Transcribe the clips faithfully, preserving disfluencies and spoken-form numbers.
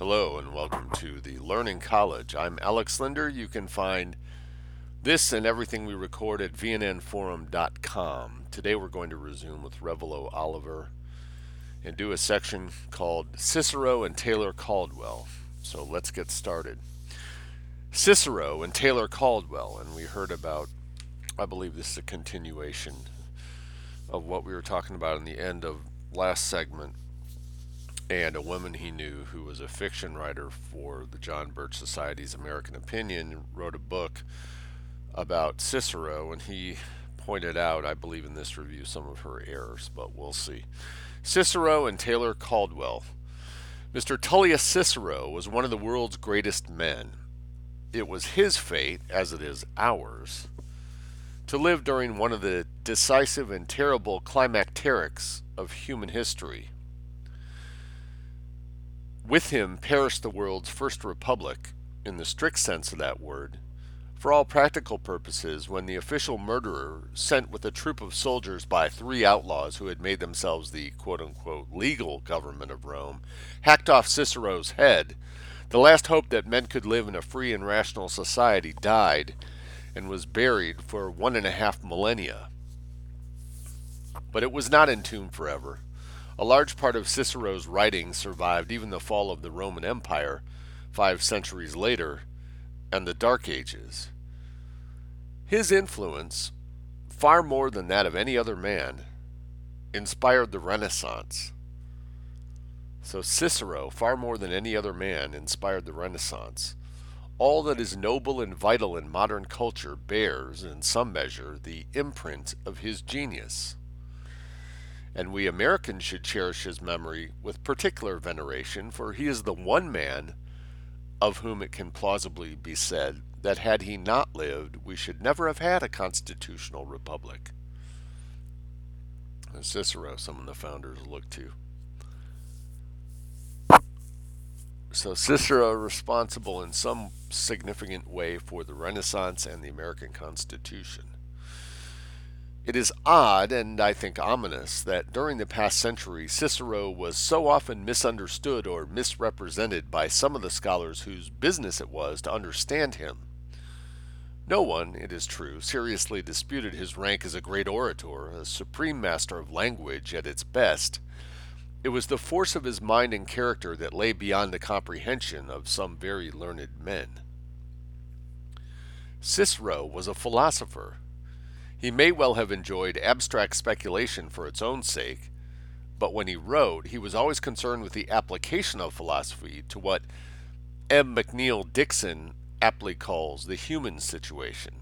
Hello and welcome to the Learning College. I'm Alex Linder. You can find this and everything we record at v n n forum dot com. Today we're going to resume with Revelo Oliver and do a section called Cicero and Taylor Caldwell. So let's get started. Cicero and Taylor Caldwell, and we heard about, I believe this is a continuation of what we were talking about in the end of last segment, and a woman he knew who was a fiction writer for the John Birch Society's American Opinion wrote a book about Cicero, and he pointed out, I believe in this review, some of her errors, but we'll see. Cicero and Taylor Caldwell. Mister Tullius Cicero was one of the world's greatest men. It was his fate, as it is ours, to live during one of the decisive and terrible climacterics of human history. With him perished the world's first republic, in the strict sense of that word, for all practical purposes, when the official murderer, sent with a troop of soldiers by three outlaws who had made themselves the quote-unquote legal government of Rome, hacked off Cicero's head, the last hope that men could live in a free and rational society died and was buried for one and a half millennia. But it was not entombed forever. A large part of Cicero's writings survived even the fall of the Roman Empire five centuries later and the Dark Ages. His influence, far more than that of any other man, inspired the Renaissance. So Cicero, far more than any other man, inspired the Renaissance. All that is noble and vital in modern culture bears, in some measure, the imprint of his genius. And we Americans should cherish his memory with particular veneration, for he is the one man of whom it can plausibly be said that had he not lived, we should never have had a constitutional republic. And Cicero, some of the founders looked to. So Cicero responsible in some significant way for the Renaissance and the American Constitution. It is odd, and I think ominous, that during the past century Cicero was so often misunderstood or misrepresented by some of the scholars whose business it was to understand him. No one, it is true, seriously disputed his rank as a great orator, a supreme master of language at its best. It was the force of his mind and character that lay beyond the comprehension of some very learned men. Cicero was a philosopher. He may well have enjoyed abstract speculation for its own sake, but when he wrote, he was always concerned with the application of philosophy to what M. McNeill Dixon aptly calls the human situation.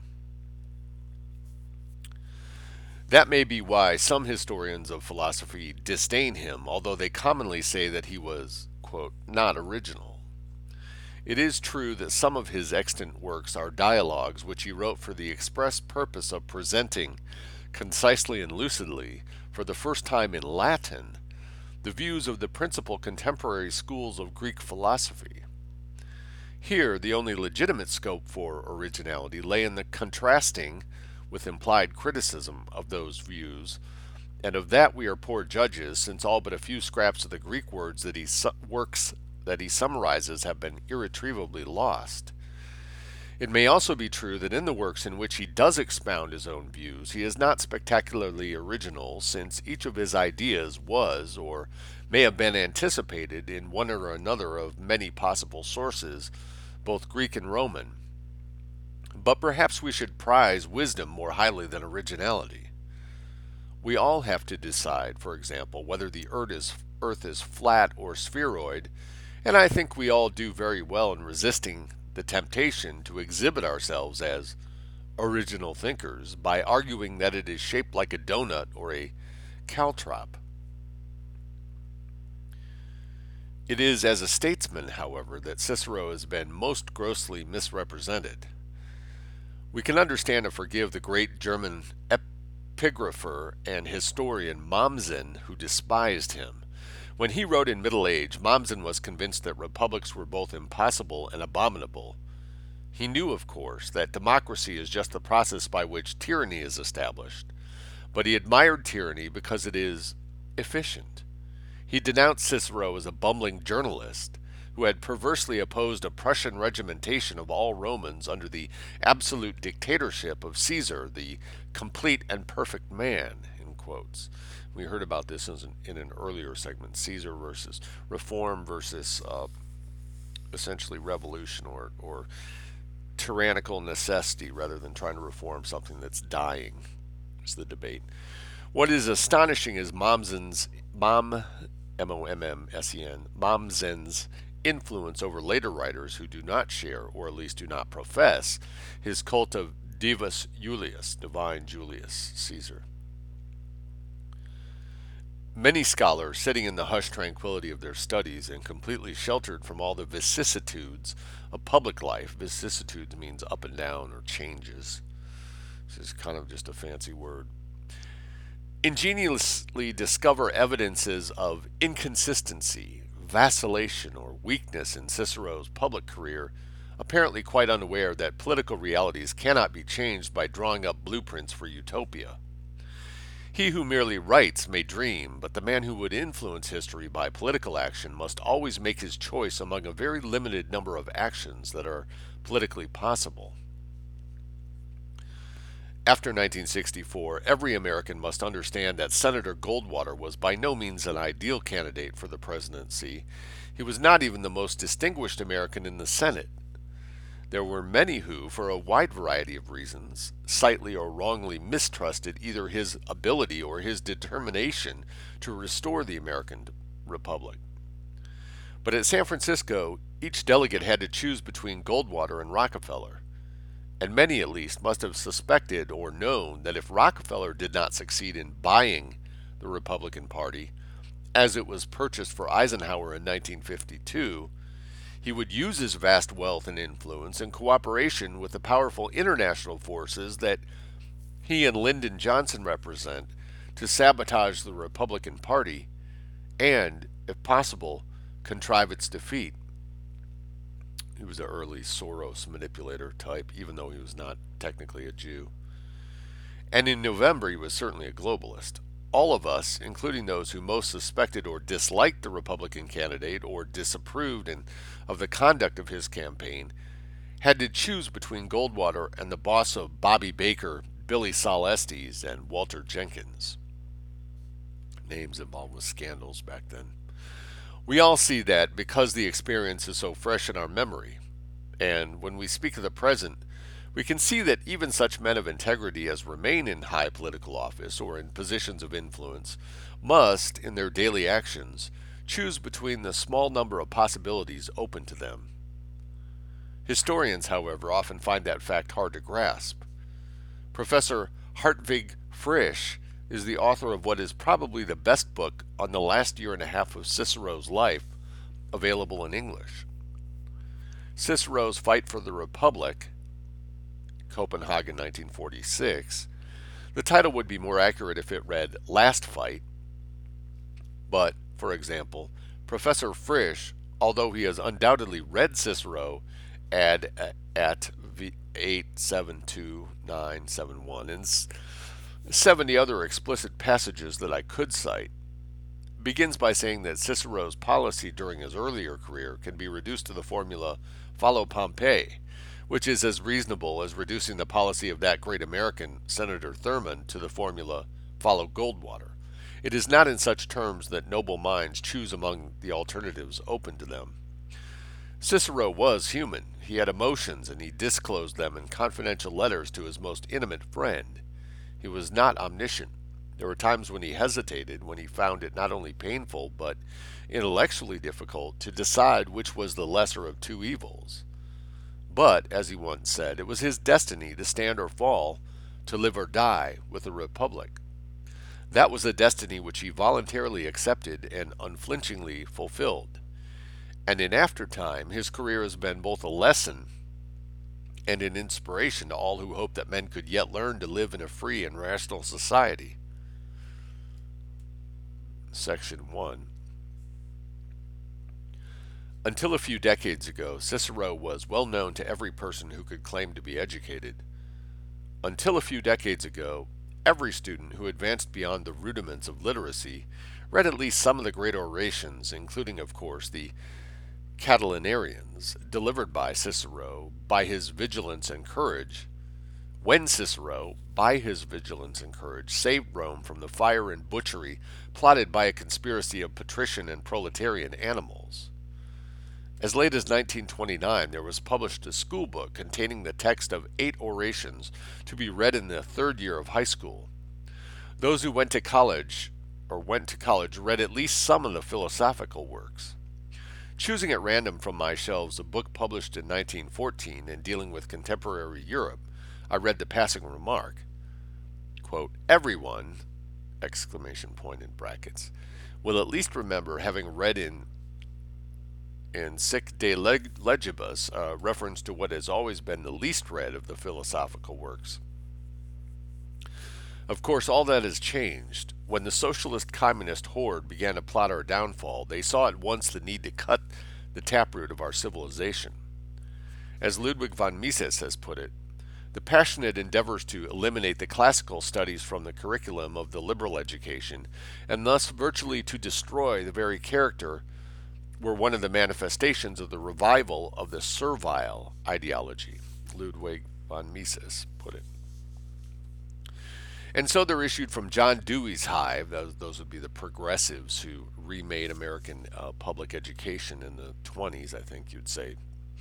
That may be why some historians of philosophy disdain him, although they commonly say that he was, quote, not original. It is true that some of his extant works are dialogues which he wrote for the express purpose of presenting, concisely and lucidly, for the first time in Latin, the views of the principal contemporary schools of Greek philosophy. Here, the only legitimate scope for originality lay in the contrasting, with implied criticism, of those views, and of that we are poor judges, since all but a few scraps of the Greek words that he su- works that he summarizes have been irretrievably lost. It may also be true that in the works in which he does expound his own views, he is not spectacularly original, since each of his ideas was, or may have been anticipated in one or another of many possible sources, both Greek and Roman. But perhaps we should prize wisdom more highly than originality. We all have to decide, for example, whether the earth is, earth is flat or spheroid, and I think we all do very well in resisting the temptation to exhibit ourselves as original thinkers by arguing that it is shaped like a donut or a caltrop. It is as a statesman, however, that Cicero has been most grossly misrepresented. We can understand and forgive the great German epigrapher and historian Mommsen, who despised him. When he wrote in middle age, Mommsen was convinced that republics were both impossible and abominable. He knew, of course, that democracy is just the process by which tyranny is established, but he admired tyranny because it is efficient. He denounced Cicero as a bumbling journalist, who had perversely opposed a Prussian regimentation of all Romans under the absolute dictatorship of Caesar, the complete and perfect man, in quotes. We heard about this in an, in an earlier segment, Caesar versus reform versus uh, essentially revolution or, or tyrannical necessity rather than trying to reform something that's dying, is the debate. What is astonishing is Mommsen's, Mom, M O M M S E N, Mommsen's influence over later writers who do not share, or at least do not profess, his cult of Divus Julius, divine Julius Caesar. Many scholars, sitting in the hushed tranquility of their studies and completely sheltered from all the vicissitudes of public life — vicissitudes means up and down or changes. This is kind of just a fancy word — ingeniously discover evidences of inconsistency, vacillation, or weakness in Cicero's public career, apparently quite unaware that political realities cannot be changed by drawing up blueprints for utopia. He who merely writes may dream, but the man who would influence history by political action must always make his choice among a very limited number of actions that are politically possible. After nineteen sixty-four, every American must understand that Senator Goldwater was by no means an ideal candidate for the presidency. He was not even the most distinguished American in the Senate. There were many who, for a wide variety of reasons, sightly or wrongly mistrusted either his ability or his determination to restore the American Republic. But at San Francisco, each delegate had to choose between Goldwater and Rockefeller, and many at least must have suspected or known that if Rockefeller did not succeed in buying the Republican Party, as it was purchased for Eisenhower in nineteen fifty-two, he would use his vast wealth and influence in cooperation with the powerful international forces that he and Lyndon Johnson represent to sabotage the Republican Party and, if possible, contrive its defeat. He was an early Soros manipulator type, even though he was not technically a Jew. And in November, he was certainly a globalist. All of us, including those who most suspected or disliked the Republican candidate or disapproved in, of the conduct of his campaign, had to choose between Goldwater and the boss of Bobby Baker, Billy Sol Estes, and Walter Jenkins. Names involved with scandals back then. We all see that because the experience is so fresh in our memory, and when we speak of the present, we can see that even such men of integrity as remain in high political office or in positions of influence must, in their daily actions, choose between the small number of possibilities open to them. Historians, however, often find that fact hard to grasp. Professor Hartwig Frisch is the author of what is probably the best book on the last year and a half of Cicero's life available in English. Cicero's Fight for the Republic, Copenhagen, nineteen forty-six. The title would be more accurate if it read Last Fight, but, for example, Professor Frisch, although he has undoubtedly read Cicero ad, at eight seven two nine seven one and seventy other explicit passages that I could cite, begins by saying that Cicero's policy during his earlier career can be reduced to the formula follow Pompey, which is as reasonable as reducing the policy of that great American, Senator Thurman, to the formula follow Goldwater. It is not in such terms that noble minds choose among the alternatives open to them. Cicero was human. He had emotions, and he disclosed them in confidential letters to his most intimate friend. He was not omniscient. There were times when he hesitated, when he found it not only painful, but intellectually difficult to decide which was the lesser of two evils. But, as he once said, it was his destiny to stand or fall, to live or die, with the Republic. That was a destiny which he voluntarily accepted and unflinchingly fulfilled. And in after time, his career has been both a lesson and an inspiration to all who hope that men could yet learn to live in a free and rational society. Section one. Until a few decades ago, Cicero was well known to every person who could claim to be educated. Until a few decades ago, every student who advanced beyond the rudiments of literacy read at least some of the great orations, including, of course, the Catilinarians, delivered by Cicero by his vigilance and courage, when Cicero, by his vigilance and courage, saved Rome from the fire and butchery plotted by a conspiracy of patrician and proletarian animals. As late as nineteen twenty-nine, there was published a school book containing the text of eight orations to be read in the third year of high school. Those who went to college or went to college read at least some of the philosophical works. Choosing at random from my shelves a book published in nineteen fourteen and dealing with contemporary Europe, I read the passing remark, quote, everyone, exclamation point in brackets, will at least remember having read in in Sic de Legibus a reference to what has always been the least read of the philosophical works. Of course, all that has changed. When the socialist communist horde began to plot our downfall, they saw at once the need to cut the taproot of our civilization. As Ludwig von Mises has put it, the passionate endeavors to eliminate the classical studies from the curriculum of the liberal education, and thus virtually to destroy the very character, were one of the manifestations of the revival of the servile ideology, Ludwig von Mises put it. And so they're issued from John Dewey's hive, those, those would be the progressives who remade American uh, public education in the twenties, I think you'd say.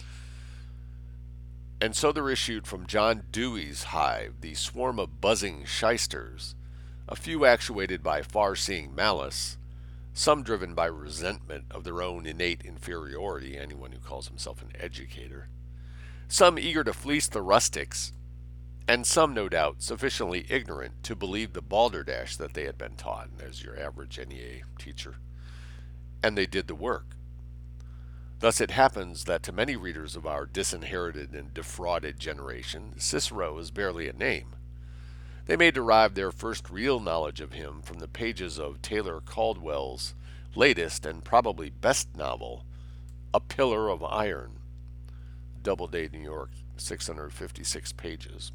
And so they're issued from John Dewey's hive, the swarm of buzzing shysters, a few actuated by far-seeing malice, some driven by resentment of their own innate inferiority, anyone who calls himself an educator, some eager to fleece the rustics, and some, no doubt, sufficiently ignorant to believe the balderdash that they had been taught, and there's your average N E A teacher. And they did the work. Thus it happens that to many readers of our disinherited and defrauded generation, Cicero is barely a name. They may derive their first real knowledge of him from the pages of Taylor Caldwell's latest and probably best novel, A Pillar of Iron, Doubleday, New York, six hundred fifty-six pages.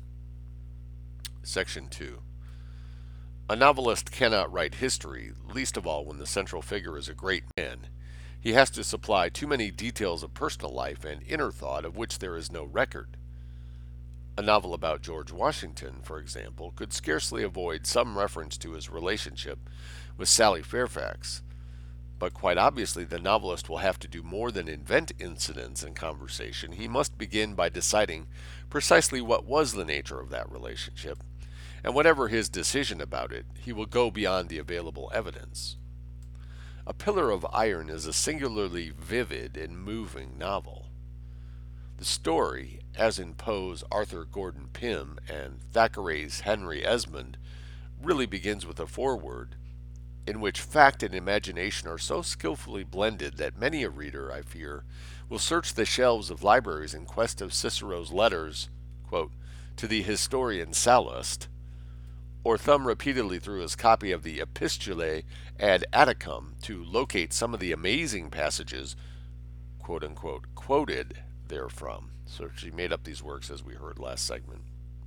Section two. A novelist cannot write history, least of all when the central figure is a great man. He has to supply too many details of personal life and inner thought of which there is no record. A novel about George Washington, for example, could scarcely avoid some reference to his relationship with Sally Fairfax. But quite obviously the novelist will have to do more than invent incidents and conversation. He must begin by deciding precisely what was the nature of that relationship, and whatever his decision about it, he will go beyond the available evidence. A Pillar of Iron is a singularly vivid and moving novel. The story, as in Poe's Arthur Gordon Pym and Thackeray's Henry Esmond, really begins with a foreword, in which fact and imagination are so skillfully blended that many a reader, I fear, will search the shelves of libraries in quest of Cicero's letters, quote, to the historian Sallust, or thumb repeatedly through his copy of the Epistulae ad Atticum to locate some of the amazing passages, quote unquote, quoted therefrom. So she made up these works as we heard last segment.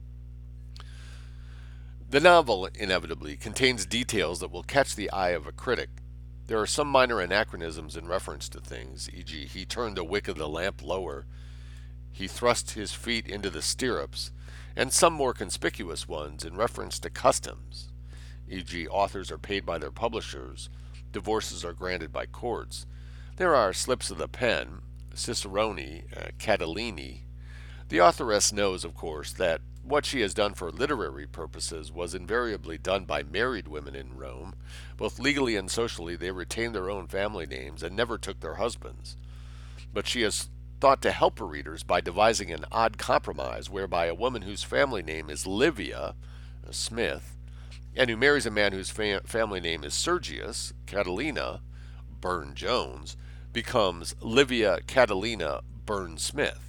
The novel, inevitably, contains details that will catch the eye of a critic. There are some minor anachronisms in reference to things, for example, he turned the wick of the lamp lower, he thrust his feet into the stirrups, and some more conspicuous ones in reference to customs, for example authors are paid by their publishers, divorces are granted by courts. There are slips of the pen, Cicerone, uh, Catilini. The authoress knows, of course, that what she has done for literary purposes was invariably done by married women in Rome. Both legally and socially they retained their own family names and never took their husbands. But she has thought to help her readers by devising an odd compromise whereby a woman whose family name is Livia, a Smith, and who marries a man whose fam- family name is Sergius, Catalina, Burne-Jones, becomes Livia Catalina Burne-Smith.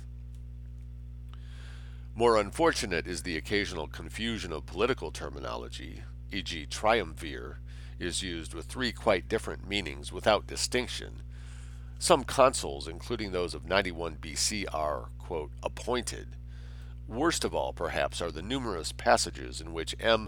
More unfortunate is the occasional confusion of political terminology, for example triumvir is used with three quite different meanings without distinction. Some consuls, including those of ninety-one B C, are, quote, appointed. Worst of all, perhaps, are the numerous passages in which M.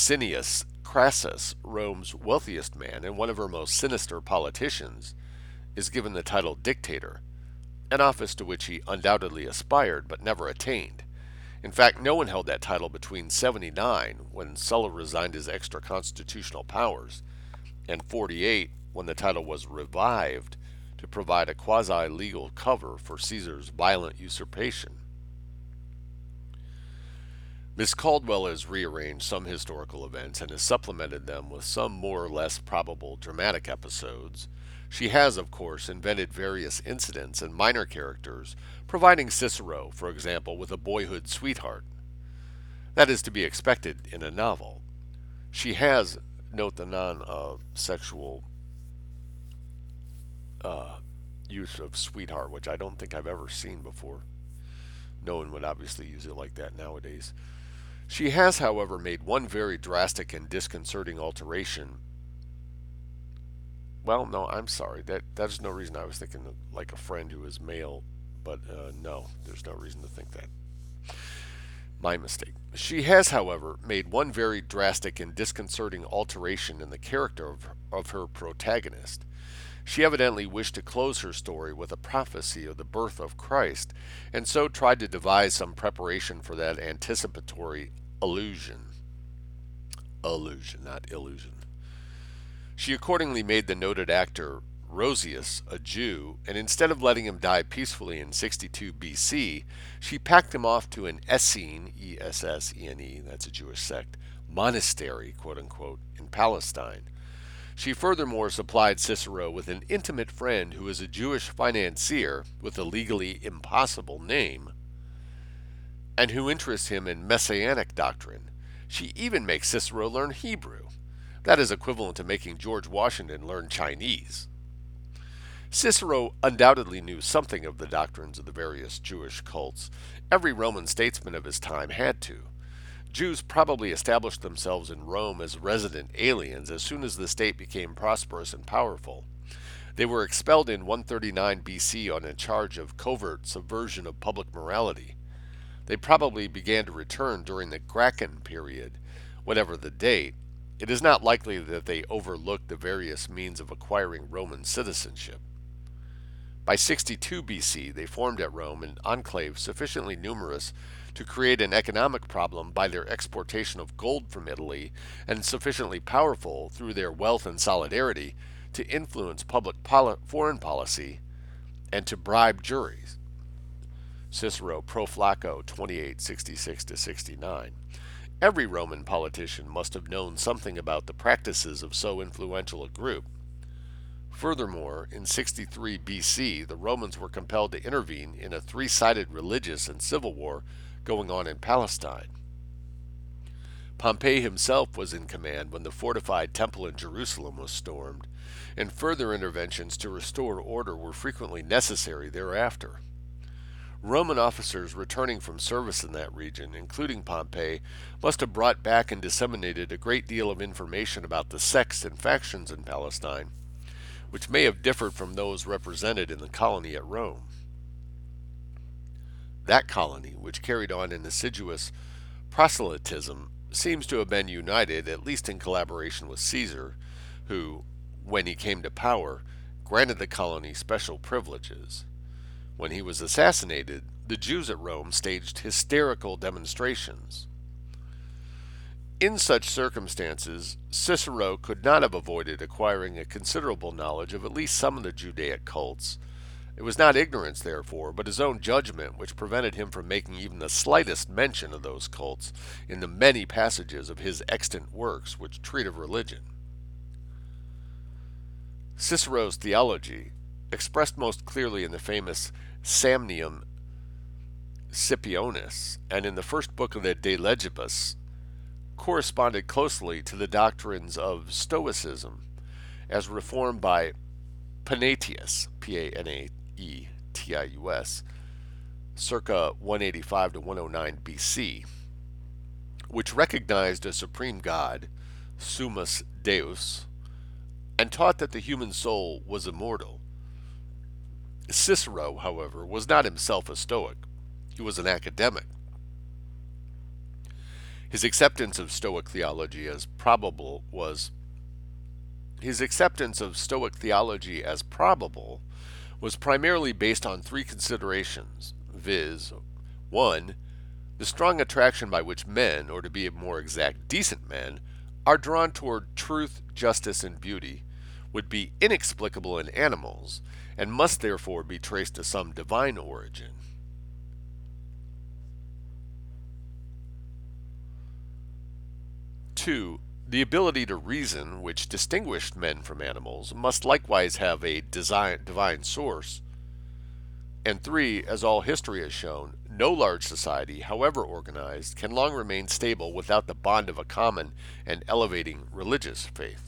Licinius Crassus, Rome's wealthiest man and one of her most sinister politicians, is given the title dictator, an office to which he undoubtedly aspired but never attained. In fact, no one held that title between seventy-nine, when Sulla resigned his extra constitutional powers, and forty-eight, when the title was revived to provide a quasi-legal cover for Caesar's violent usurpation. Miss Caldwell has rearranged some historical events and has supplemented them with some more or less probable dramatic episodes. She has, of course, invented various incidents and minor characters, providing Cicero, for example, with a boyhood sweetheart. That is to be expected in a novel. She has, note the non-sexual uh, use of sweetheart, which I don't think I've ever seen before. No one would obviously use it like that nowadays. She has, however, made one very drastic and disconcerting alteration. Well, no, I'm sorry. That that's no reason. I was thinking of, like a friend who is male, but uh, no, there's no reason to think that. My mistake. She has, however, made one very drastic and disconcerting alteration in the character of, of her protagonist. She evidently wished to close her story with a prophecy of the birth of Christ, and so tried to devise some preparation for that anticipatory allusion. Allusion, not illusion. She accordingly made the noted actor Roscius a Jew, and instead of letting him die peacefully in sixty-two B C, she packed him off to an Essene, E S S E N E, that's a Jewish sect, monastery, quote unquote, in Palestine. She furthermore supplied Cicero with an intimate friend who is a Jewish financier with a legally impossible name, and who interests him in messianic doctrine. She even makes Cicero learn Hebrew. That is equivalent to making George Washington learn Chinese. Cicero undoubtedly knew something of the doctrines of the various Jewish cults. Every Roman statesman of his time had to. Jews probably established themselves in Rome as resident aliens as soon as the state became prosperous and powerful. They were expelled in one thirty-nine B C on a charge of covert subversion of public morality. They probably began to return during the Gracchus period. Whatever the date, it is not likely that they overlooked the various means of acquiring Roman citizenship. By sixty-two B C, they formed at Rome an enclave sufficiently numerous to create an economic problem by their exportation of gold from Italy, and sufficiently powerful through their wealth and solidarity to influence public poli- foreign policy and to bribe juries. Cicero, Pro Flacco, twenty-eight sixty-six to sixty-nine. Every Roman politician must have known something about the practices of so influential a group. Furthermore, in sixty-three B C, the Romans were compelled to intervene in a three-sided religious and civil war going on in Palestine. Pompey himself was in command when the fortified temple in Jerusalem was stormed, and further interventions to restore order were frequently necessary thereafter. Roman officers returning from service in that region, including Pompey, must have brought back and disseminated a great deal of information about the sects and factions in Palestine, which may have differed from those represented in the colony at Rome. That colony, which carried on an assiduous proselytism, seems to have been united, at least in collaboration with Caesar, who, when he came to power, granted the colony special privileges. When he was assassinated, the Jews at Rome staged hysterical demonstrations. In such circumstances, Cicero could not have avoided acquiring a considerable knowledge of at least some of the Judaic cults. It was not ignorance, therefore, but his own judgment which prevented him from making even the slightest mention of those cults in the many passages of his extant works which treat of religion. Cicero's theology, expressed most clearly in the famous Samnium Scipionis and in the first book of the De Legibus, corresponded closely to the doctrines of Stoicism as reformed by Panetius, P A N A E T I U S, circa one eighty-five to one oh nine B C, which recognized a supreme God, Summus Deus, and taught that the human soul was immortal. Cicero, however, was not himself a Stoic. He was an academic. His acceptance of Stoic theology as probable was His acceptance of Stoic theology as probable was primarily based on three considerations, viz., one, the strong attraction by which men, or to be more exact, decent men, are drawn toward truth, justice, and beauty, would be inexplicable in animals, and must therefore be traced to some divine origin. Two, the ability to reason, which distinguished men from animals, must likewise have a design, divine source. And three, as all history has shown, no large society, however organized, can long remain stable without the bond of a common and elevating religious faith.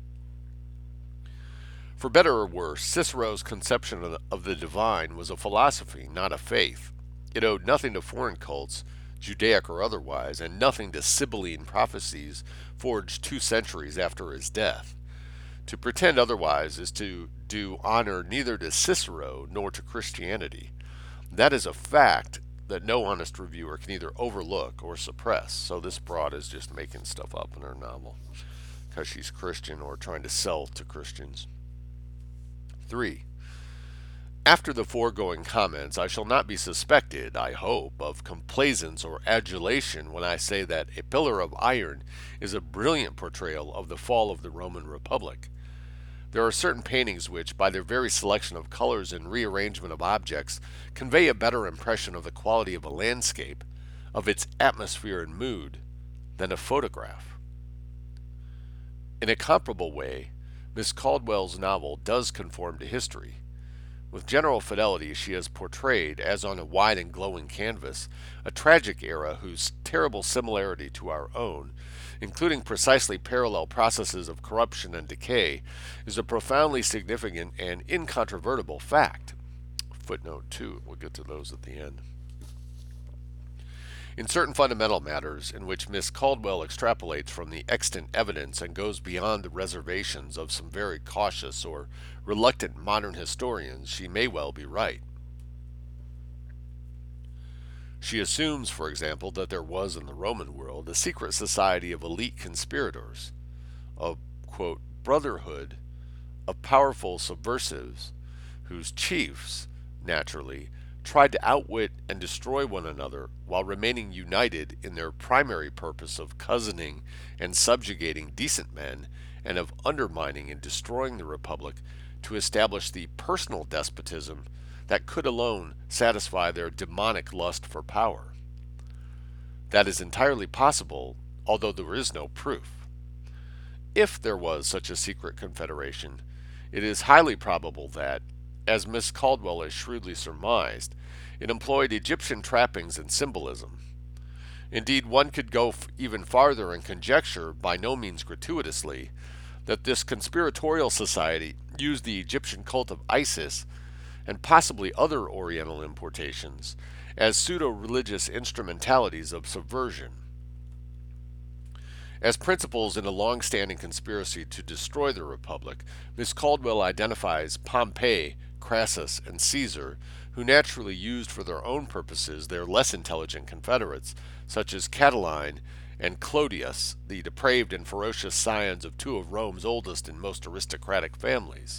For better or worse, Cicero's conception of the divine was a philosophy, not a faith. It owed nothing to foreign cults, Judaic or otherwise, and nothing to Sibylline prophecies forged two centuries after his death. To pretend otherwise is to do honor neither to Cicero nor to Christianity. That is a fact that no honest reviewer can either overlook or suppress. So this broad is just making stuff up in her novel because she's Christian or trying to sell to Christians. three. After the foregoing comments, I shall not be suspected, I hope, of complaisance or adulation when I say that A Pillar of Iron is a brilliant portrayal of the fall of the Roman Republic. There are certain paintings which, by their very selection of colors and rearrangement of objects, convey a better impression of the quality of a landscape, of its atmosphere and mood, than a photograph. In a comparable way, Miss Caldwell's novel does conform to history. With general fidelity, she has portrayed, as on a wide and glowing canvas, a tragic era whose terrible similarity to our own, including precisely parallel processes of corruption and decay, is a profoundly significant and incontrovertible fact. Footnote two, we'll get to those at the end. In certain fundamental matters, in which Miss Caldwell extrapolates from the extant evidence and goes beyond the reservations of some very cautious or reluctant modern historians, she may well be right. She assumes, for example, that there was in the Roman world a secret society of elite conspirators, a, quote, brotherhood of powerful subversives whose chiefs, naturally, tried to outwit and destroy one another while remaining united in their primary purpose of cousining and subjugating decent men and of undermining and destroying the republic to establish the personal despotism that could alone satisfy their demonic lust for power. That is entirely possible, although there is no proof. If there was such a secret confederation, it is highly probable that, as Miss Caldwell has shrewdly surmised, it employed Egyptian trappings and symbolism. Indeed, one could go f- even farther and conjecture, by no means gratuitously, that this conspiratorial society used the Egyptian cult of Isis, and possibly other Oriental importations, as pseudo-religious instrumentalities of subversion. As principals in a long-standing conspiracy to destroy the Republic, Miss Caldwell identifies Pompey, Crassus, and Caesar, who naturally used for their own purposes their less intelligent confederates, such as Catiline and Clodius, the depraved and ferocious scions of two of Rome's oldest and most aristocratic families.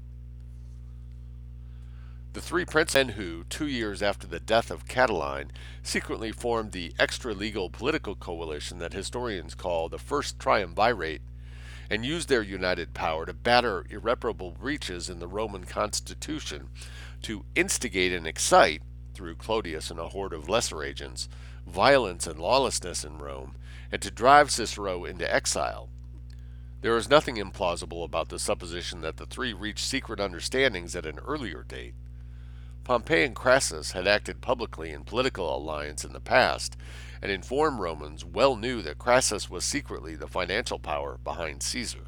The three princes who, two years after the death of Catiline, secretly formed the extra-legal political coalition that historians call the First Triumvirate, and used their united power to batter irreparable breaches in the Roman constitution, to instigate and excite, through Clodius and a horde of lesser agents, violence and lawlessness in Rome, and to drive Cicero into exile. There is nothing implausible about the supposition that the three reached secret understandings at an earlier date. Pompey and Crassus had acted publicly in political alliance in the past, and informed Romans well knew that Crassus was secretly the financial power behind Caesar.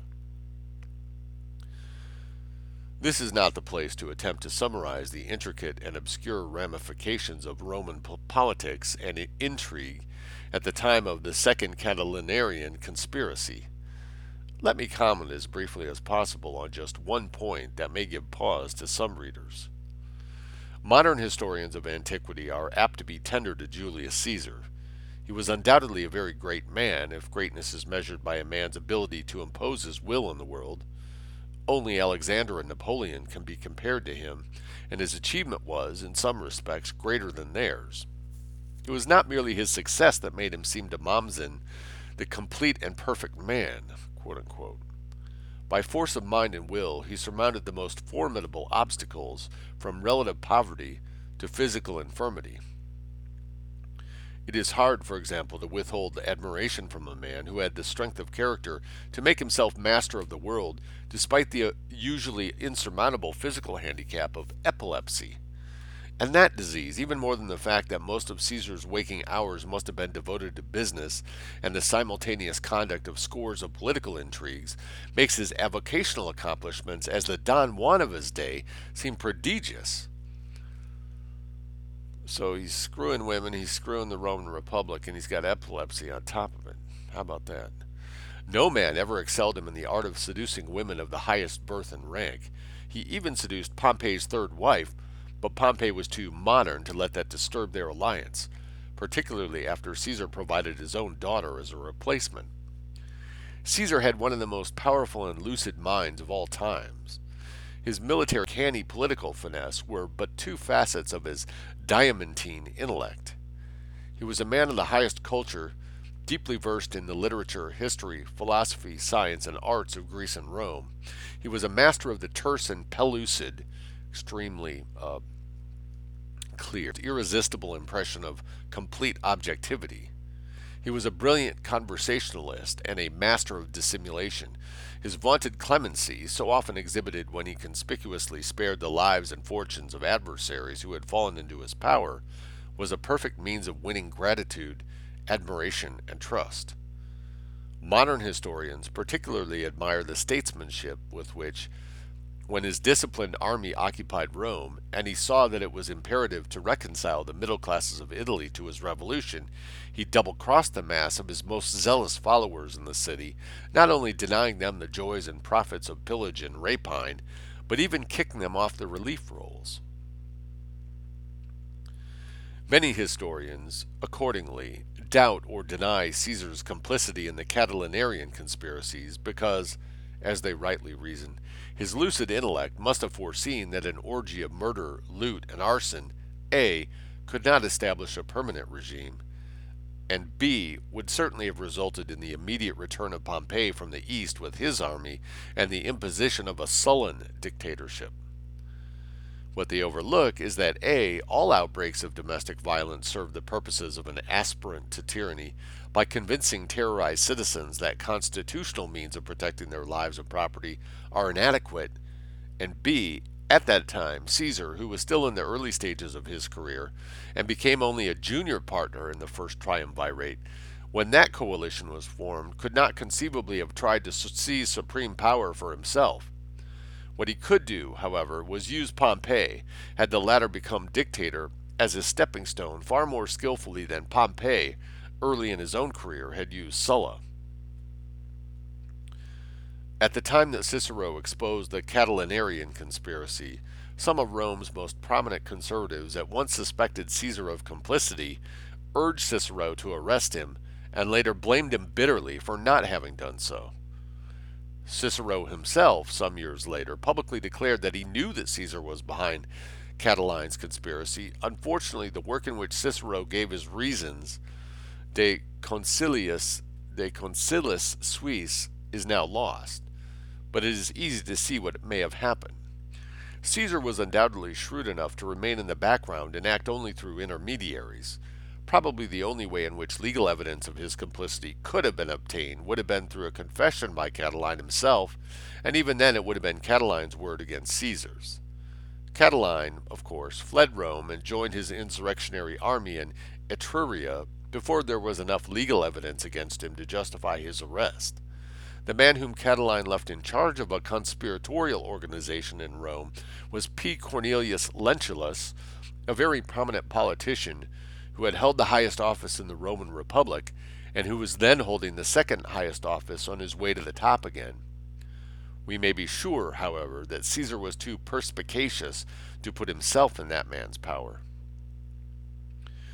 This is not the place to attempt to summarize the intricate and obscure ramifications of Roman po- politics and intrigue at the time of the Second Catilinarian conspiracy. Let me comment as briefly as possible on just one point that may give pause to some readers. Modern historians of antiquity are apt to be tender to Julius Caesar. He was undoubtedly a very great man, if greatness is measured by a man's ability to impose his will in the world. Only Alexander and Napoleon can be compared to him, and his achievement was, in some respects, greater than theirs. It was not merely his success that made him seem to Mommsen the complete and perfect man, quote unquote. By force of mind and will, he surmounted the most formidable obstacles, from relative poverty to physical infirmity. It is hard, for example, to withhold admiration from a man who had the strength of character to make himself master of the world, despite the usually insurmountable physical handicap of epilepsy. And that disease, even more than the fact that most of Caesar's waking hours must have been devoted to business and the simultaneous conduct of scores of political intrigues, makes his avocational accomplishments as the Don Juan of his day seem prodigious. So he's screwing women, he's screwing the Roman Republic, and he's got epilepsy on top of it. How about that? No man ever excelled him in the art of seducing women of the highest birth and rank. He even seduced Pompey's third wife, but Pompey was too modern to let that disturb their alliance, particularly after Caesar provided his own daughter as a replacement. Caesar had one of the most powerful and lucid minds of all times. His military canny political finesse were but two facets of his diamantine intellect. He was a man of the highest culture, deeply versed in the literature, history, philosophy, science, and arts of Greece and Rome. He was a master of the terse and pellucid, extremely uh, clear, irresistible impression of complete objectivity. He was a brilliant conversationalist and a master of dissimulation. His vaunted clemency, so often exhibited when he conspicuously spared the lives and fortunes of adversaries who had fallen into his power, was a perfect means of winning gratitude, admiration, and trust. Modern historians particularly admire the statesmanship with which, when his disciplined army occupied Rome, and he saw that it was imperative to reconcile the middle classes of Italy to his revolution, he double-crossed the mass of his most zealous followers in the city, not only denying them the joys and profits of pillage and rapine, but even kicking them off the relief rolls. Many historians, accordingly, doubt or deny Caesar's complicity in the Catilinarian conspiracies because, as they rightly reason, his lucid intellect must have foreseen that an orgy of murder, loot, and arson, A, could not establish a permanent regime, and B, would certainly have resulted in the immediate return of Pompey from the east with his army and the imposition of a sullen dictatorship. What they overlook is that A, all outbreaks of domestic violence serve the purposes of an aspirant to tyranny by convincing terrorized citizens that constitutional means of protecting their lives and property are inadequate, and B, at that time, Caesar, who was still in the early stages of his career and became only a junior partner in the first triumvirate, when that coalition was formed, could not conceivably have tried to seize supreme power for himself. What he could do, however, was use Pompey, had the latter become dictator, as a stepping stone far more skillfully than Pompey, early in his own career, had used Sulla. At the time that Cicero exposed the Catilinarian conspiracy, some of Rome's most prominent conservatives at once suspected Caesar of complicity, urged Cicero to arrest him, and later blamed him bitterly for not having done so. Cicero himself, some years later, publicly declared that he knew that Caesar was behind Catiline's conspiracy. Unfortunately, the work in which Cicero gave his reasons, De Conciliis, De Concilis Suis, is now lost, but it is easy to see what may have happened. Caesar was undoubtedly shrewd enough to remain in the background and act only through intermediaries. Probably the only way in which legal evidence of his complicity could have been obtained would have been through a confession by Catiline himself, and even then it would have been Catiline's word against Caesar's. Catiline, of course, fled Rome and joined his insurrectionary army in Etruria before there was enough legal evidence against him to justify his arrest. The man whom Catiline left in charge of a conspiratorial organization in Rome was P. Cornelius Lentulus, a very prominent politician who had held the highest office in the Roman Republic, and who was then holding the second highest office on his way to the top again. We may be sure, however, that Caesar was too perspicacious to put himself in that man's power.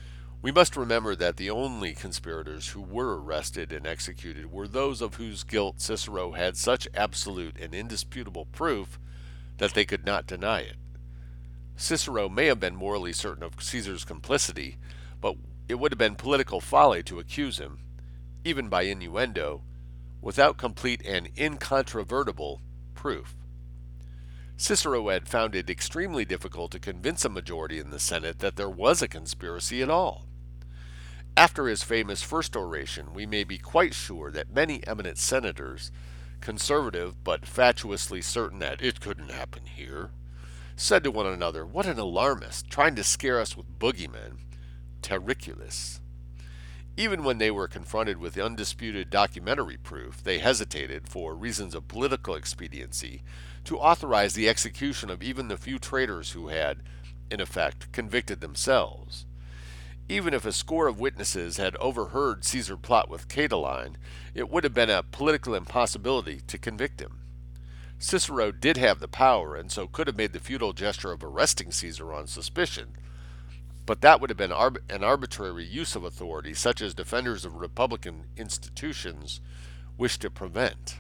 We must remember that the only conspirators who were arrested and executed were those of whose guilt Cicero had such absolute and indisputable proof that they could not deny it. Cicero may have been morally certain of Caesar's complicity, but it would have been political folly to accuse him, even by innuendo, without complete and incontrovertible proof. Cicero had found it extremely difficult to convince a majority in the Senate that there was a conspiracy at all. After his famous first oration, we may be quite sure that many eminent senators, conservative but fatuously certain that it couldn't happen here, said to one another, "What an alarmist, trying to scare us with boogeymen, terriculus." Even when they were confronted with undisputed documentary proof, they hesitated, for reasons of political expediency, to authorize the execution of even the few traitors who had, in effect, convicted themselves. Even if a score of witnesses had overheard Caesar plot with Catiline, it would have been a political impossibility to convict him. Cicero did have the power, and so could have made the futile gesture of arresting Caesar on suspicion, but that would have been arb- an arbitrary use of authority, such as defenders of republican institutions wish to prevent.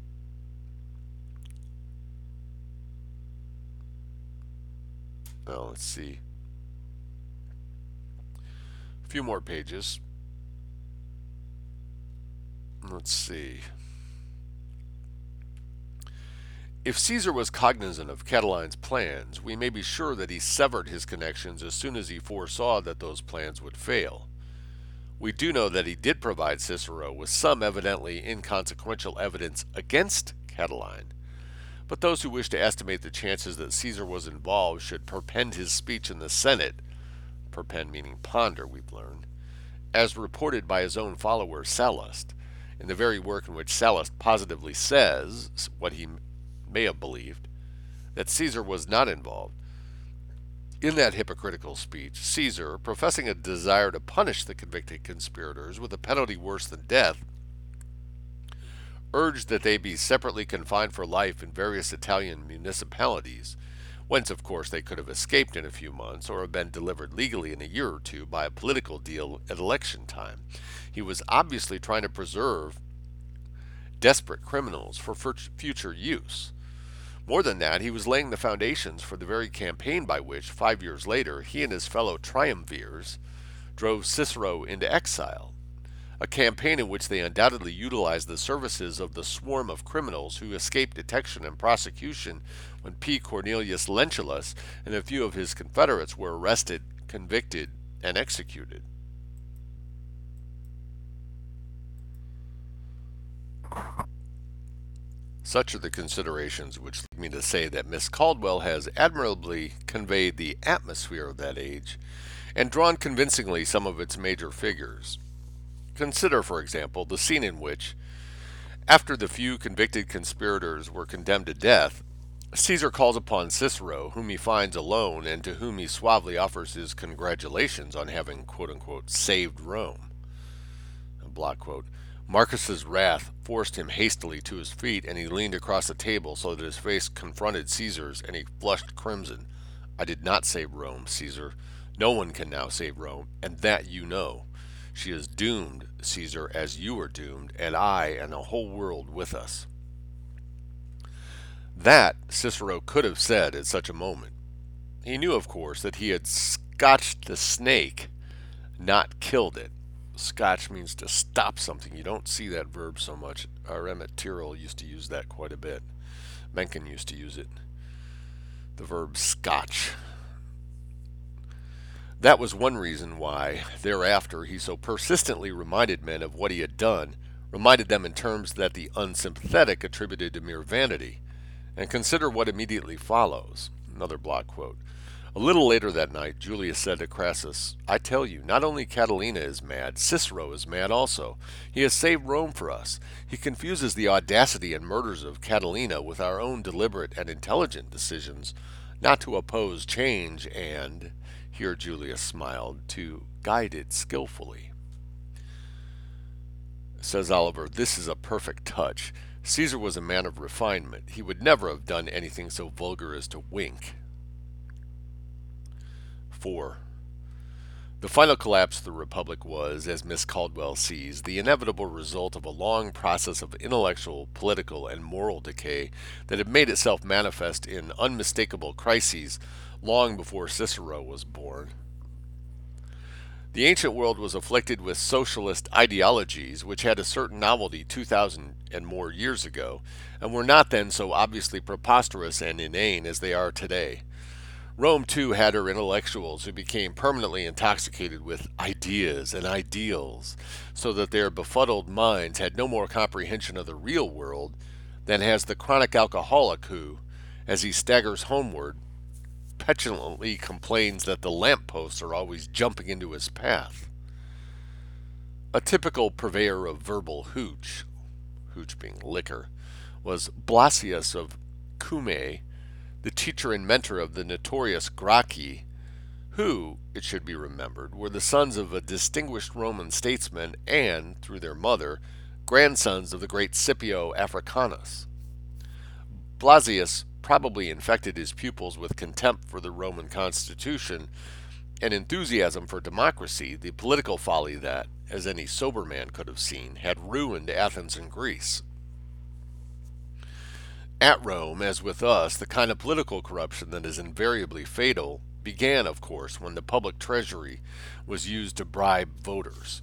Now, let's see. A few more pages. Let's see. If Caesar was cognizant of Catiline's plans, we may be sure that he severed his connections as soon as he foresaw that those plans would fail. We do know that he did provide Cicero with some evidently inconsequential evidence against Catiline, but those who wish to estimate the chances that Caesar was involved should perpend his speech in the Senate, perpend meaning ponder, we've learned, as reported by his own follower Sallust, in the very work in which Sallust positively says what he may have believed, that Caesar was not involved. In that hypocritical speech, Caesar, professing a desire to punish the convicted conspirators with a penalty worse than death, urged that they be separately confined for life in various Italian municipalities, whence of course they could have escaped in a few months or have been delivered legally in a year or two by a political deal at election time. He was obviously trying to preserve desperate criminals for future use. More than that, he was laying the foundations for the very campaign by which, five years later, he and his fellow triumvirs drove Cicero into exile, a campaign in which they undoubtedly utilized the services of the swarm of criminals who escaped detection and prosecution when P. Cornelius Lentulus and a few of his confederates were arrested, convicted, and executed. Such are the considerations which lead me to say that Miss Caldwell has admirably conveyed the atmosphere of that age and drawn convincingly some of its major figures. Consider, for example, the scene in which, after the few convicted conspirators were condemned to death, Caesar calls upon Cicero, whom he finds alone and to whom he suavely offers his congratulations on having quote-unquote saved Rome. A block quote. Marcus's wrath forced him hastily to his feet, and he leaned across the table so that his face confronted Caesar's, and he flushed crimson. "I did not save Rome, Caesar. No one can now save Rome, and that you know. She is doomed, Caesar, as you are doomed, and I and the whole world with us." That Cicero could have said at such a moment. He knew, of course, that he had scotched the snake, not killed it. Scotch means to stop something. You don't see that verb so much. Our Emmett Tyrrell used to use that quite a bit. Mencken used to use it. The verb scotch. That was one reason why, thereafter, he so persistently reminded men of what he had done, reminded them in terms that the unsympathetic attributed to mere vanity. And consider what immediately follows. Another block quote. A little later that night, Julius said to Crassus, "I tell you, not only Catilina is mad, Cicero is mad also. He has saved Rome for us. He confuses the audacity and murders of Catilina with our own deliberate and intelligent decisions not to oppose change and," here Julius smiled, "to guide it skillfully." Says Oliver, "This is a perfect touch. Caesar was a man of refinement. He would never have done anything so vulgar as to wink." four. The final collapse of the Republic was, as Miss Caldwell sees, the inevitable result of a long process of intellectual, political, and moral decay that had made itself manifest in unmistakable crises long before Cicero was born. The ancient world was afflicted with socialist ideologies which had a certain novelty two thousand and more years ago, and were not then so obviously preposterous and inane as they are today. Rome, too, had her intellectuals who became permanently intoxicated with ideas and ideals, so that their befuddled minds had no more comprehension of the real world than has the chronic alcoholic who, as he staggers homeward, petulantly complains that the lamp posts are always jumping into his path. A typical purveyor of verbal hooch, hooch being liquor, was Blasius of Cumae, the teacher and mentor of the notorious Gracchi, who, it should be remembered, were the sons of a distinguished Roman statesman and, through their mother, grandsons of the great Scipio Africanus. Blasius probably infected his pupils with contempt for the Roman constitution and enthusiasm for democracy, the political folly that, as any sober man could have seen, had ruined Athens and Greece. At Rome, as with us, the kind of political corruption that is invariably fatal began, of course, when the public treasury was used to bribe voters.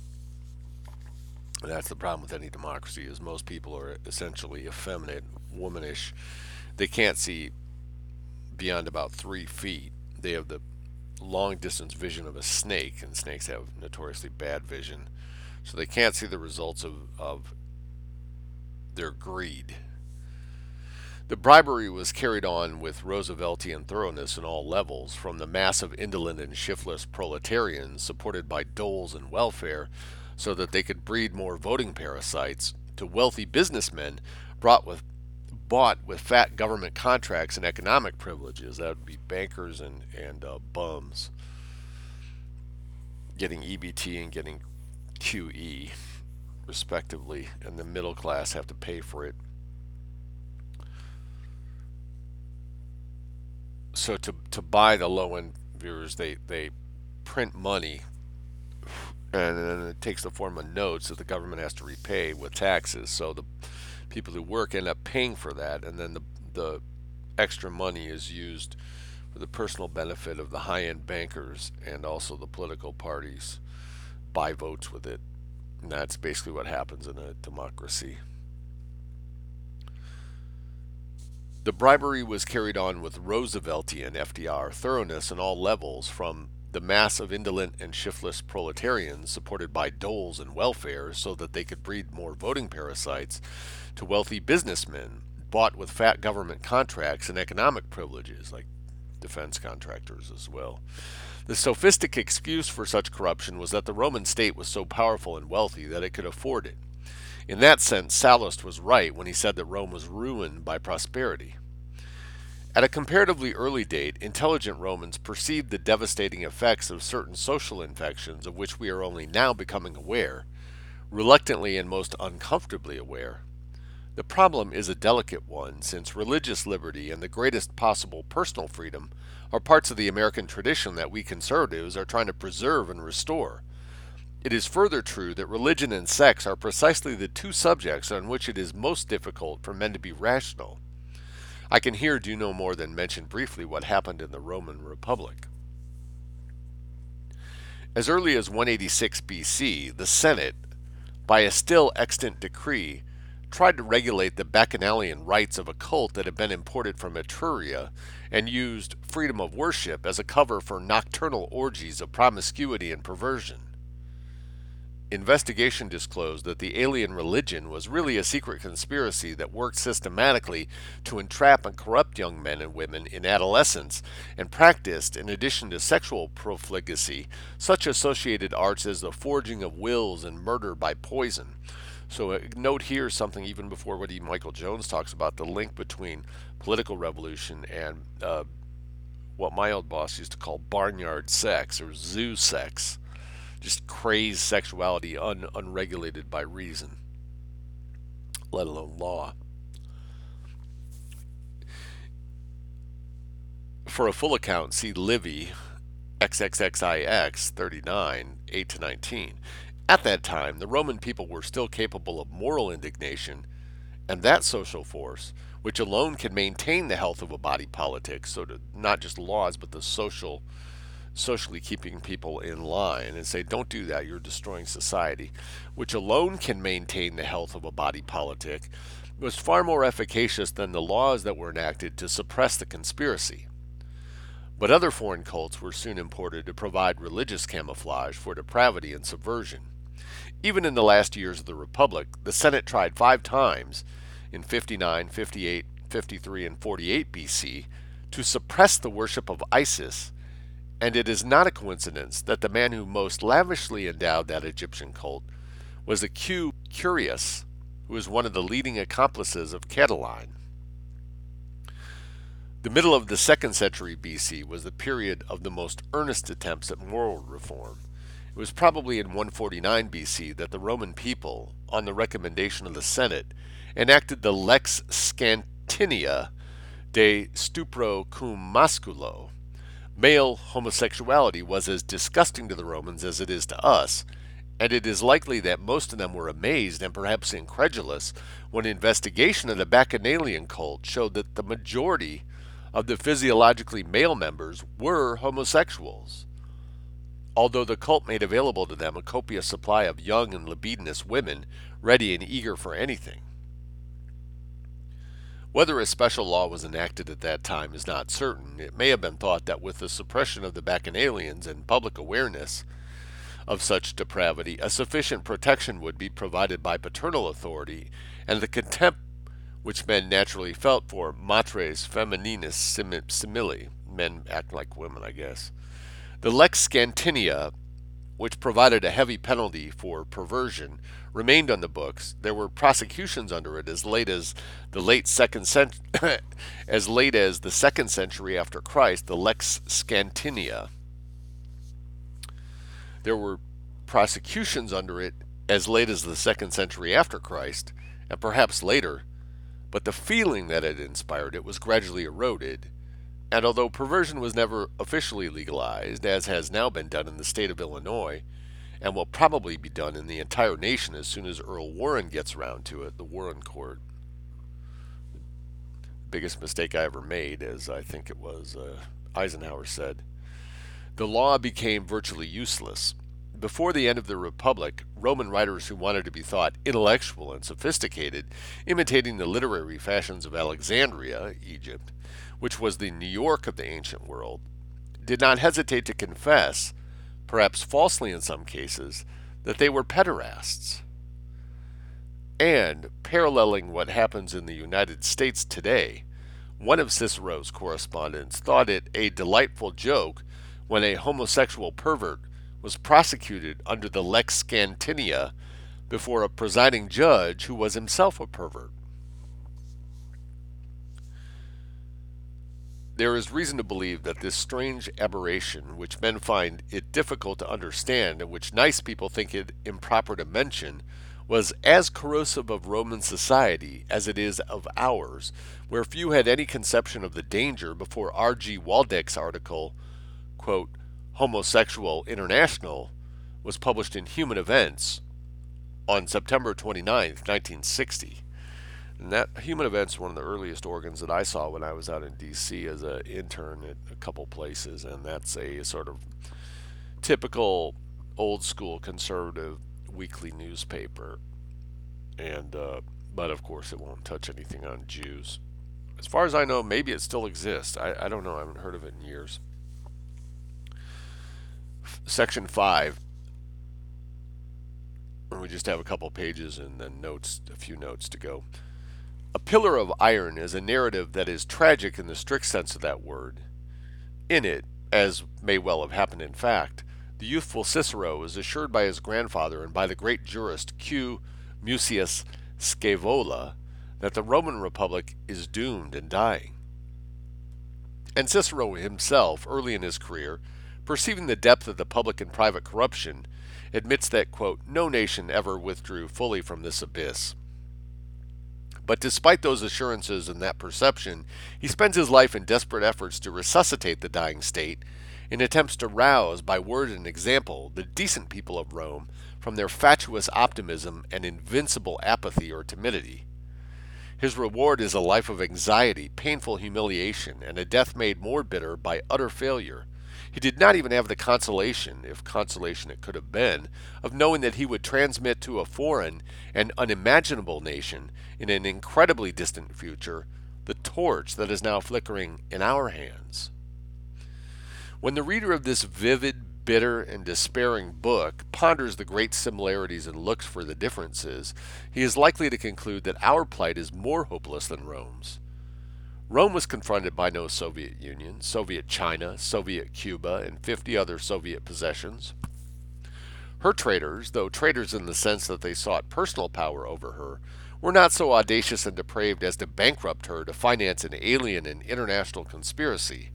And that's the problem with any democracy is most people are essentially effeminate, womanish. They can't see beyond about three feet. They have the long distance vision of a snake, and snakes have notoriously bad vision. So they can't see the results of, of their greed. The bribery was carried on with Rooseveltian thoroughness in all levels, from the mass of indolent and shiftless proletarians supported by doles and welfare so that they could breed more voting parasites, to wealthy businessmen brought with, bought with fat government contracts and economic privileges. That would be bankers and, and uh, bums getting E B T and getting Q E, respectively, and the middle class have to pay for it. So to to buy the low end viewers, they they print money, and then it takes the form of notes that the government has to repay with taxes. So the people who work end up paying for that, and then the the extra money is used for the personal benefit of the high end bankers, and also the political parties buy votes with it. And that's basically what happens in a democracy. The bribery was carried on with Rooseveltian F D R thoroughness in all levels, from the mass of indolent and shiftless proletarians supported by doles and welfare so that they could breed more voting parasites, to wealthy businessmen bought with fat government contracts and economic privileges, like defense contractors as well. The sophistic excuse for such corruption was that the Roman state was so powerful and wealthy that it could afford it. In that sense, Sallust was right when he said that Rome was ruined by prosperity. At a comparatively early date, intelligent Romans perceived the devastating effects of certain social infections of which we are only now becoming aware, reluctantly and most uncomfortably aware. The problem is a delicate one, since religious liberty and the greatest possible personal freedom are parts of the American tradition that we conservatives are trying to preserve and restore. It is further true that religion and sex are precisely the two subjects on which it is most difficult for men to be rational. I can here do no more than mention briefly what happened in the Roman Republic. As early as one eighty-six B C, the Senate, by a still extant decree, tried to regulate the bacchanalian rites of a cult that had been imported from Etruria, and used freedom of worship as a cover for nocturnal orgies of promiscuity and perversion. Investigation disclosed that the alien religion was really a secret conspiracy that worked systematically to entrap and corrupt young men and women in adolescence, and practiced, in addition to sexual profligacy, such associated arts as the forging of wills and murder by poison. So uh, note here something even before what E. Michael Jones talks about, the link between political revolution and uh, what my old boss used to call barnyard sex or zoo sex. Just crazed sexuality un- unregulated by reason, let alone law. For a full account, see Livy, X X X I X thirty-nine, eight to nineteen. At that time, the Roman people were still capable of moral indignation, and that social force, which alone can maintain the health of a body politic, so to, not just laws, but the social, socially keeping people in line and say, don't do that, you're destroying society, which alone can maintain the health of a body politic, was far more efficacious than the laws that were enacted to suppress the conspiracy. But other foreign cults were soon imported to provide religious camouflage for depravity and subversion. Even in the last years of the Republic, the Senate tried five times, in fifty-nine, fifty-eight, fifty-three, and forty-eight B C, to suppress the worship of Isis, and it is not a coincidence that the man who most lavishly endowed that Egyptian cult was a Q Curius, who was one of the leading accomplices of Catiline. The middle of the second century B C was the period of the most earnest attempts at moral reform. It was probably in one forty-nine B C that the Roman people, on the recommendation of the Senate, enacted the Lex Scantinia de Stupro cum Masculo. Male homosexuality was as disgusting to the Romans as it is to us, and it is likely that most of them were amazed and perhaps incredulous when investigation of the Bacchanalian cult showed that the majority of the physiologically male members were homosexuals, although the cult made available to them a copious supply of young and libidinous women ready and eager for anything. Whether a special law was enacted at that time is not certain. It may have been thought that with the suppression of the Bacchanalians and public awareness of such depravity, a sufficient protection would be provided by paternal authority, and the contempt which men naturally felt for matres femininis simili, men act like women, I guess. The Lex Scantinia, which provided a heavy penalty for perversion, remained on the books. There were prosecutions under it as late as the late second cent- as late as the second century after Christ. The Lex Scantinia. There were prosecutions under it as late as the second century after Christ, and perhaps later, but the feeling that it inspired it was gradually eroded. And although perversion was never officially legalized, as has now been done in the state of Illinois, and will probably be done in the entire nation as soon as Earl Warren gets around to it, the Warren Court. The biggest mistake I ever made, as I think it was uh, Eisenhower said. The law became virtually useless. Before the end of the Republic, Roman writers who wanted to be thought intellectual and sophisticated, imitating the literary fashions of Alexandria, Egypt, which was the New York of the ancient world, did not hesitate to confess, perhaps falsely in some cases, that they were pederasts. And, paralleling what happens in the United States today, one of Cicero's correspondents thought it a delightful joke when a homosexual pervert was prosecuted under the Lex Scantinia before a presiding judge who was himself a pervert. There is reason to believe that this strange aberration, which men find it difficult to understand and which nice people think it improper to mention, was as corrosive of Roman society as it is of ours, where few had any conception of the danger before R G Waldeck's article, quote, Homosexual International, was published in Human Events on September twenty-ninth, nineteen sixty. And that Human Events, one of the earliest organs that I saw when I was out in D C as an intern at a couple places, and that's a sort of typical old school conservative weekly newspaper. And uh, but of course it won't touch anything on Jews. As far as I know, maybe it still exists. I, I don't know. I haven't heard of it in years. Section five. We just have a couple pages and then notes, a few notes to go. A Pillar of Iron is a narrative that is tragic in the strict sense of that word. In it, as may well have happened in fact, the youthful Cicero is assured by his grandfather and by the great jurist Q. Mucius Scaevola that the Roman Republic is doomed and dying. And Cicero himself, early in his career, perceiving the depth of the public and private corruption, admits that, quote, no nation ever withdrew fully from this abyss. But despite those assurances and that perception, he spends his life in desperate efforts to resuscitate the dying state in attempts to rouse, by word and example, the decent people of Rome from their fatuous optimism and invincible apathy or timidity. His reward is a life of anxiety, painful humiliation, and a death made more bitter by utter failure. He did not even have the consolation, if consolation it could have been, of knowing that he would transmit to a foreign and unimaginable nation, in an incredibly distant future, the torch that is now flickering in our hands. When the reader of this vivid, bitter, and despairing book ponders the great similarities and looks for the differences, he is likely to conclude that our plight is more hopeless than Rome's. Rome was confronted by no Soviet Union, Soviet China, Soviet Cuba, and fifty other Soviet possessions. Her traitors, though traitors in the sense that they sought personal power over her, were not so audacious and depraved as to bankrupt her to finance an alien and international conspiracy.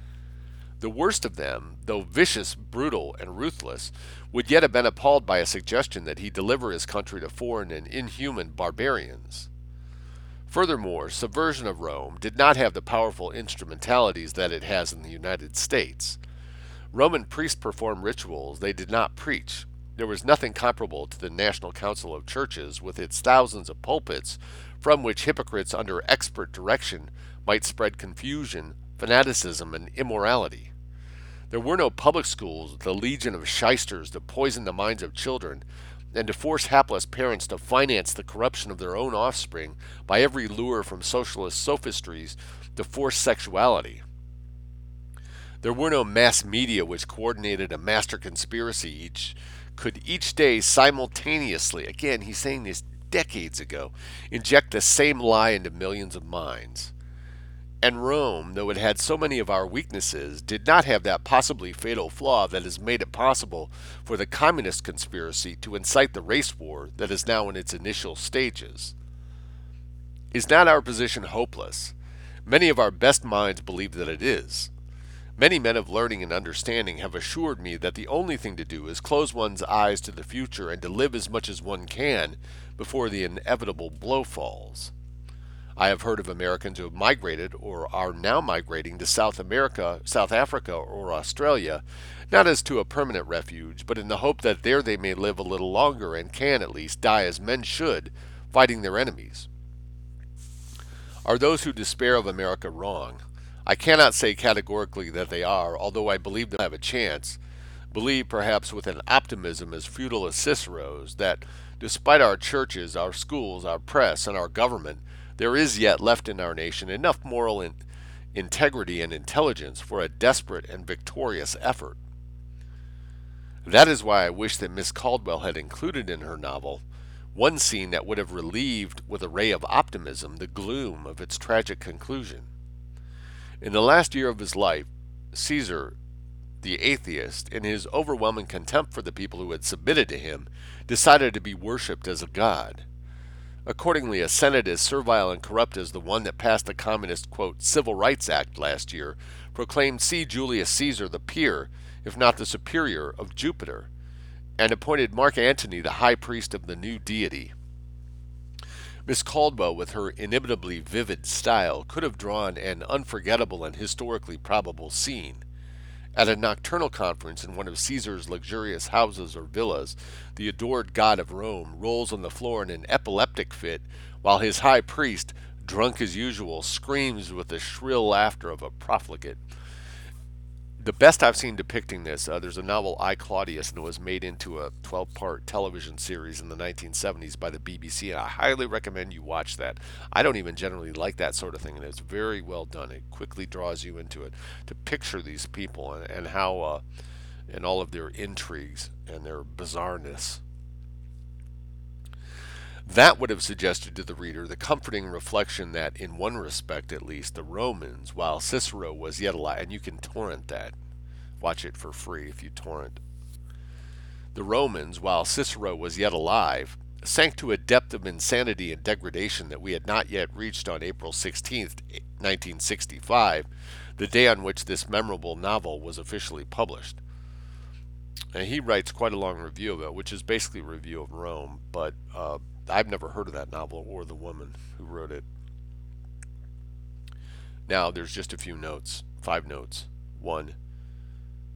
The worst of them, though vicious, brutal, and ruthless, would yet have been appalled by a suggestion that he deliver his country to foreign and inhuman barbarians. Furthermore, subversion of Rome did not have the powerful instrumentalities that it has in the United States. Roman priests performed rituals they did not preach. There was nothing comparable to the National Council of Churches with its thousands of pulpits from which hypocrites under expert direction might spread confusion, fanaticism, and immorality. There were no public schools with a legion of shysters to poison the minds of children and to force hapless parents to finance the corruption of their own offspring by every lure from socialist sophistries to forced sexuality. There were no mass media which coordinated a master conspiracy each could each day simultaneously, again he's saying this decades ago, inject the same lie into millions of minds. And Rome, though it had so many of our weaknesses, did not have that possibly fatal flaw that has made it possible for the communist conspiracy to incite the race war that is now in its initial stages. Is not our position hopeless? Many of our best minds believe that it is. Many men of learning and understanding have assured me that the only thing to do is close one's eyes to the future and to live as much as one can before the inevitable blow falls. I have heard of Americans who have migrated or are now migrating to South America, South Africa, or Australia, not as to a permanent refuge, but in the hope that there they may live a little longer and can, at least, die as men should, fighting their enemies. Are those who despair of America wrong? I cannot say categorically that they are, although I believe they have a chance, believe perhaps with an optimism as futile as Cicero's, that despite our churches, our schools, our press, and our government, there is yet left in our nation enough moral in integrity and intelligence for a desperate and victorious effort. That is why I wish that Miss Caldwell had included in her novel one scene that would have relieved with a ray of optimism the gloom of its tragic conclusion. In the last year of his life, Caesar, the atheist, in his overwhelming contempt for the people who had submitted to him, decided to be worshipped as a god. Accordingly, a Senate as servile and corrupt as the one that passed the communist, quote, Civil Rights Act last year proclaimed C. Julius Caesar the peer, if not the superior, of Jupiter, and appointed Mark Antony the high priest of the new deity. Miss Caldwell, with her inimitably vivid style, could have drawn an unforgettable and historically probable scene. At a nocturnal conference in one of Caesar's luxurious houses or villas, the adored god of Rome rolls on the floor in an epileptic fit, while his high priest, drunk as usual, screams with the shrill laughter of a profligate. The best I've seen depicting this, uh, there's a novel, I, Claudius, and it was made into a twelve-part television series in the nineteen seventies by the B B C, and I highly recommend you watch that. I don't even generally like that sort of thing, and it's very well done. It quickly draws you into it to picture these people and, and how, uh, and all of their intrigues and their bizarreness. That would have suggested to the reader the comforting reflection that, in one respect at least, the Romans, while Cicero was yet alive, and you can torrent that, watch it for free if you torrent. The Romans, while Cicero was yet alive, sank to a depth of insanity and degradation that we had not yet reached on April sixteenth, nineteen sixty-five, the day on which this memorable novel was officially published. And he writes quite a long review of it, which is basically a review of Rome, but uh, I've never heard of that novel or the woman who wrote it. Now, there's just a few notes, five notes. One,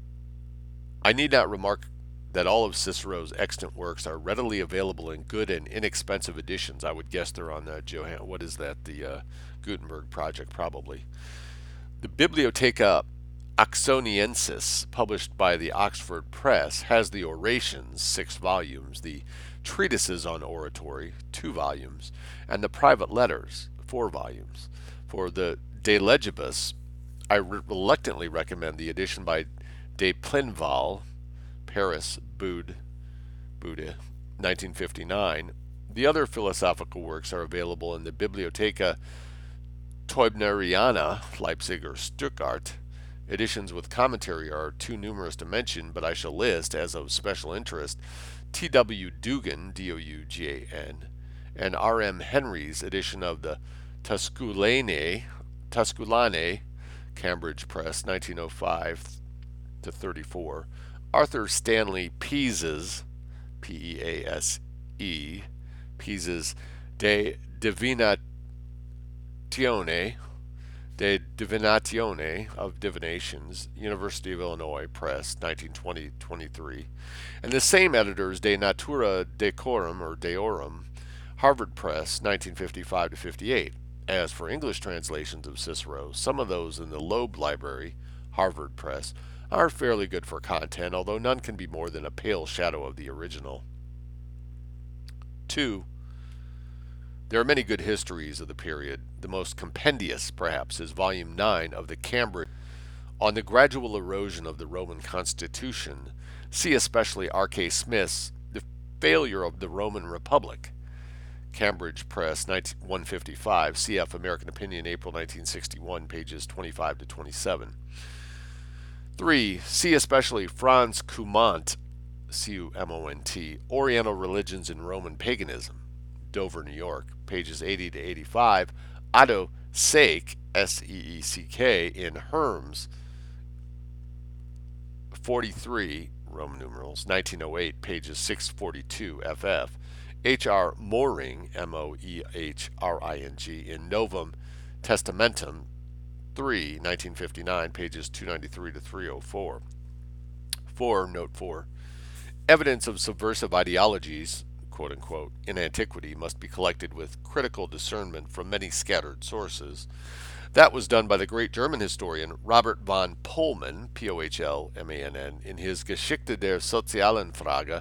I need not remark that all of Cicero's extant works are readily available in good and inexpensive editions. I would guess they're on the Johann, what is that, the uh, Gutenberg project probably. The Bibliotheca Oxoniensis, published by the Oxford Press, has the Orations, six volumes, the Treatises on Oratory, two volumes, and the Private Letters, four volumes. For the De Legibus, I re- reluctantly recommend the edition by De Plinval, Paris, Bude, Bude, nineteen fifty-nine. The other philosophical works are available in the Bibliotheca Teubneriana, Leipzig or Stuttgart. Editions with commentary are too numerous to mention, but I shall list, as of special interest, T W Duggan, D O U G A N, and R M Henry's edition of the Tusculane, Tusculane, Cambridge Press, nineteen oh five to thirty-four. Arthur Stanley Pease's, P E A S E, Pease's De Divinatione, De Divinatione of Divinations, University of Illinois Press, nineteen twenty to twenty-three, and the same editors De Natura Decorum or Deorum, Harvard Press, nineteen fifty-five to fifty-eight. As for English translations of Cicero, some of those in the Loeb Library, Harvard Press, are fairly good for content, although none can be more than a pale shadow of the original. two. There are many good histories of the period. The most compendious, perhaps, is Volume nine of the Cambridge on the gradual erosion of the Roman constitution. See especially R K Smith's The Failure of the Roman Republic, Cambridge Press, one fifty-five, C F American Opinion, April nineteen sixty-one, pages twenty-five to twenty-seven. three. See especially Franz Cumont, C U M O N T, Oriental Religions in Roman Paganism, Dover, New York, pages eighty to eighty-five. Otto Seeck, S E E C K, in Herms, forty-three, Roman numerals, nineteen oh eight, pages six forty-two F F. H R Moehring, M O E H R I N G, in Novum Testamentum, three, nineteen fifty-nine, pages two ninety-three to three oh four. four. Note four. Evidence of subversive ideologies, quote unquote, in antiquity must be collected with critical discernment from many scattered sources. That was done by the great German historian Robert von Pohlmann, P O H L M A N N, in his Geschichte der sozialen Frage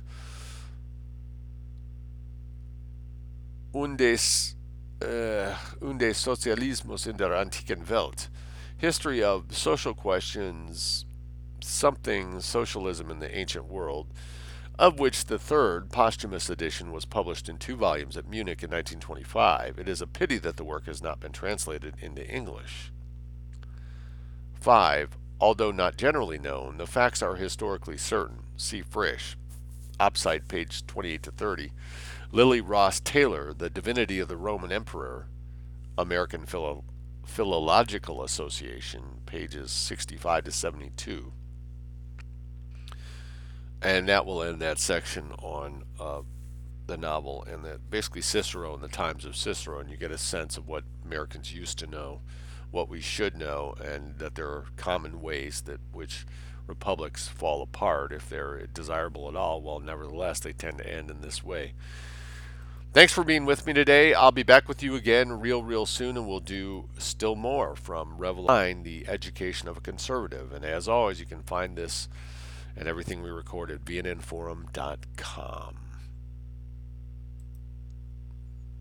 und des, uh, und des Sozialismus in der antiken Welt. History of Social Questions, something Socialism in the Ancient World, of which the third, posthumous edition was published in two volumes at Munich in nineteen twenty-five. It is a pity that the work has not been translated into English. five. Although not generally known, the facts are historically certain. See Frisch, Opsite, page twenty-eight to thirty. Lily Ross Taylor, The Divinity of the Roman Emperor, American Philo- Philological Association, pages sixty-five to seventy-two. And that will end that section on uh, the novel and that basically Cicero and the times of Cicero, and you get a sense of what Americans used to know, what we should know, and that there are common ways that which republics fall apart if they're desirable at all. Well, nevertheless, they tend to end in this way. Thanks for being with me today. I'll be back with you again real, real soon, and we'll do still more from Revelation, the Education of a Conservative. And as always, you can find this and everything we record at V N N forum dot com.